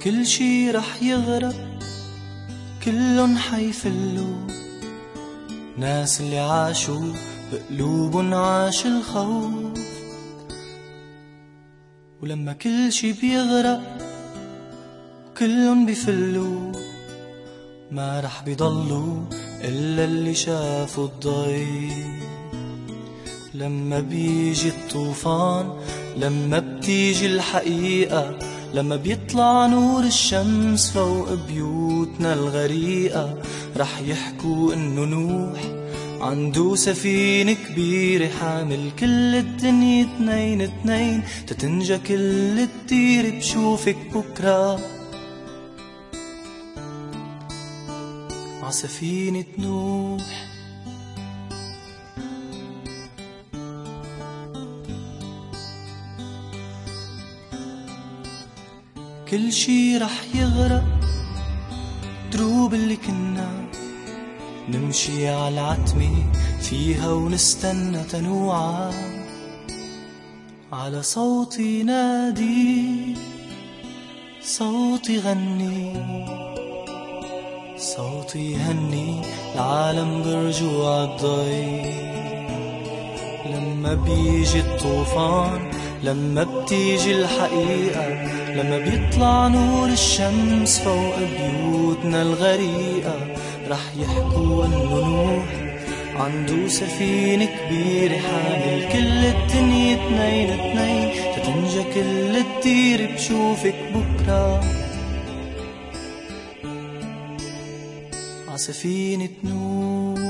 كل شي رح يغرق، كلن حيفلوا، ناس اللي عاشوا بقلوبن عاش الخوف. ولما كل شي بيغرق كلن بيفلوا، ما رح بيضلوا إلا اللي شافوا الضي. لما بيجي الطوفان، لما بتيجي الحقيقة، لما بيطلع نور الشمس فوق بيوتنا الغريقة، رح يحكوا إنه نوح عنده سفينة كبيرة حامل كل الدنيا اتنين اتنين، تتنجى كل الدير بشوفك بكرة عسفينة نوح. كل شي رح يغرق، دروب اللي كنا نمشي على العتمة فيها ونستنى تنوعا، على صوتي نادي، صوتي غني، صوتي هني العالم برجوع الضي. لما بيجي الطوفان، لما بتيجي الحقيقة، لما بيطلع نور الشمس فوق بيوتنا الغريقة، رح يحكوا انه نوح عنده سفينة كبيرة حامل كل الدنيا اتنين اتنين، تتنجى كل الدير بشوفك بكرة عسفينة نوح.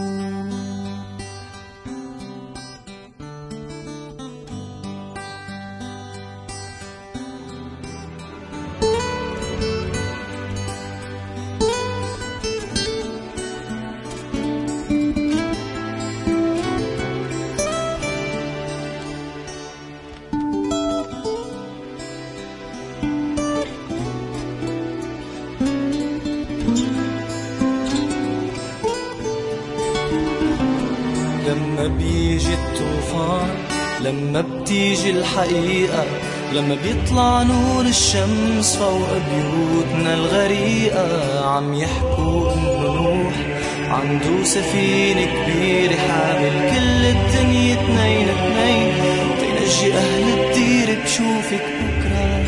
لما بيجي الطوفان، لما بتيجي الحقيقة، لما بيطلع نور الشمس فوق بيوتنا الغريقة، عم يحكوا انه نوح عنده سفينة كبيرة حامل كل الدنيا اتنين اتنين، تنجي اهل الدير بشوفك بكرة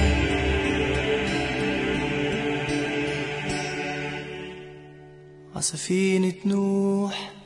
عسفينة نوح.